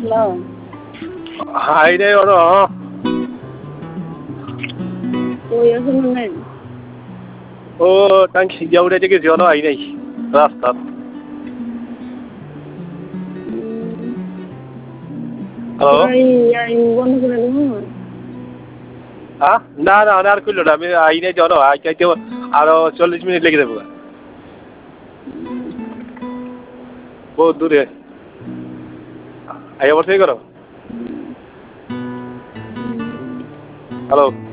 hello hi নাই ওর কই আছেন মানে ও তাং সিজা উড়ে থেকে জন আই নাই রাস্তাত হ্যালো আই বন্ধ করে দেবো হ্যাঁ না না আর কইলো না আমি আই নাই জন আই চাইতে আরো 40 মিনিট লেগে যাবো বহুত দূরে আই আবার সেই করো হ্যালো